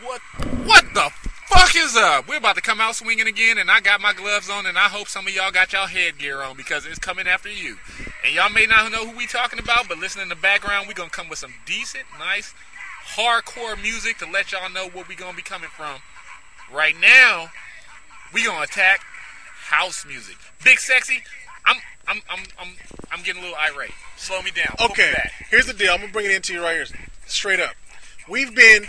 What the fuck is up? We're about to come out swinging again, and I got my gloves on, and I hope some of y'all got y'all headgear on because it's coming after you. And y'all may not know who we talking about, but listen in the background, we're going to come with some decent, nice, hardcore music to let y'all know where we going to be coming from. Right now, we going to attack house music. Big Sexy, I'm getting a little irate. Slow me down. Okay, here's the deal. I'm going to bring it into you right here, straight up. We've been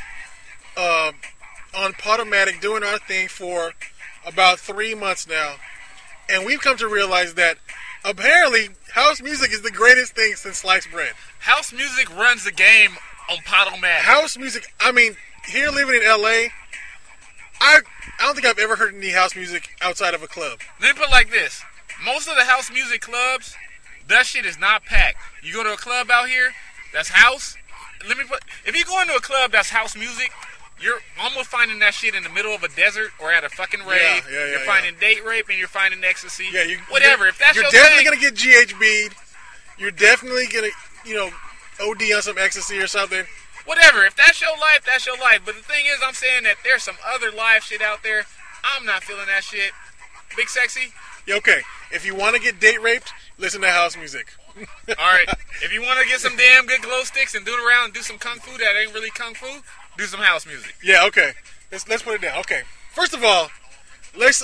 on Podomatic doing our thing for about 3 months now, and we've come to realize that apparently house music is the greatest thing since sliced bread. House music runs the game on Podomatic. House music, I mean, here living in LA, I don't think I've ever heard any house music outside of a club. Let me put it like this. Most of the house music clubs, that shit is not packed. You go to a club out here, that's house. If you go into a club that's house music, you're almost finding that shit in the middle of a desert or at a fucking rave. You're finding date rape and you're finding ecstasy. Yeah, whatever. If that's you're your definitely thing, gonna get GHB'd. You're definitely gonna, OD on some ecstasy or something. Whatever. If that's your life, that's your life. But the thing is, I'm saying that there's some other live shit out there. I'm not feeling that shit. Big Sexy? Yeah, okay. If you want to get date raped, listen to house music. Alright. If you want to get some damn good glow sticks and do it around and do some kung fu that ain't really kung fu, do some house music. Yeah, okay. Let's put it down. Okay. First of all, let's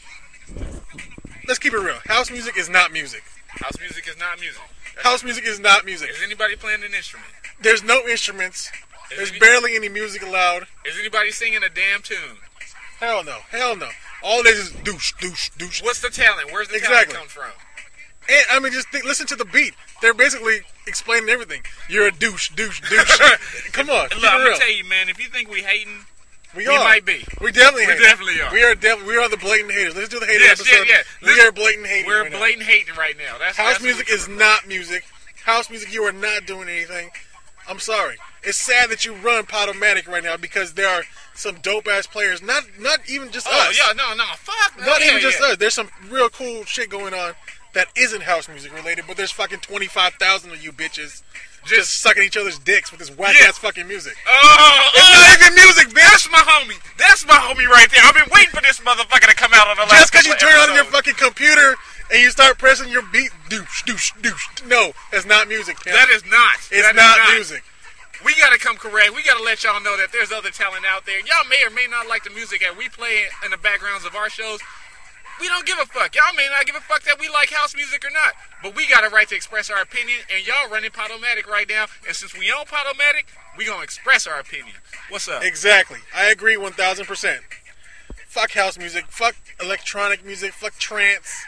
keep it real. House music is not music. House music is not music. House music is not music. Is anybody playing an instrument? There's no instruments. There's barely any music allowed. Is anybody singing a damn tune? Hell no. Hell no. All it is douche, douche, douche. What's the talent? Where's the talent come from? And, I mean, just listen to the beat. They're basically explaining everything. You're a douche, douche, douche. Come on. Look, I'm going to tell you, man, if you think we hating, we might be. We definitely are. We are the blatant haters. Let's do the hater episode. Yeah. We are blatant hating. We're blatant hating right now. House music is not music. House music, you are not doing anything. I'm sorry. It's sad that you run Podomatic right now because there are some dope ass players. Not even just us. Oh yeah, no, fuck. No, not even just us. There's some real cool shit going on that isn't house music related, but there's fucking 25,000 of you bitches just sucking each other's dicks with this whack ass fucking music. It's not even music, bitch. That's my homie. That's my homie right there. I've been waiting for this motherfucker to come out on the last. Just because you turn on your fucking computer and you start pressing your beat, douche, douche, douche. No, that's not music. Pimp. That is not. It's not music. We gotta come correct. We gotta let y'all know that there's other talent out there. Y'all may or may not like the music that we play in the backgrounds of our shows. We don't give a fuck. Y'all may not give a fuck that we like house music or not. But we got a right to express our opinion, and y'all running Podomatic right now. And since we own Podomatic, we gonna express our opinion. What's up? Exactly. I agree 1,000%. Fuck house music. Fuck electronic music. Fuck trance.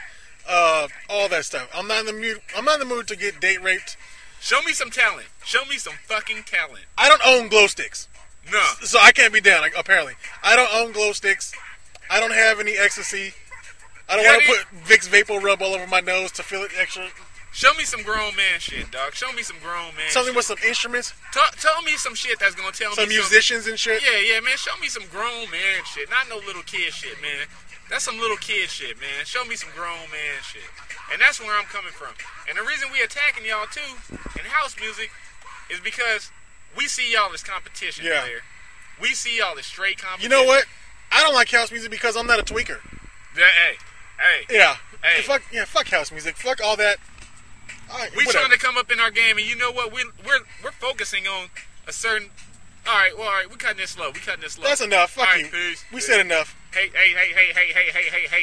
All that stuff. I'm not in the mood to get date raped. Show me some talent. Show me some fucking talent. I don't own glow sticks. No. So I can't be down, apparently. I don't own glow sticks. I don't have any ecstasy. I don't want to put Vicks Vapor Rub all over my nose to feel it extra. Show me some grown man shit, dog. Show me some grown man Something shit. with some instruments. Tell me some shit that's going to tell me some musicians and shit. Yeah, man. Show me some grown man shit. Not no little kid shit, man. That's some little kid shit, man. Show me some grown man shit. And that's where I'm coming from. And the reason we attacking y'all, too, in house music, is because we see y'all as competition player. We see y'all as straight competition. You know what? I don't like house music because I'm not a tweaker. Hey. Yeah. Hey. Fuck house music. Fuck all that. We trying to come up in our game, and you know what? We're focusing on a certain. All right. We cutting this slow. That's enough. Fuck you. Peace. We said enough. Hey.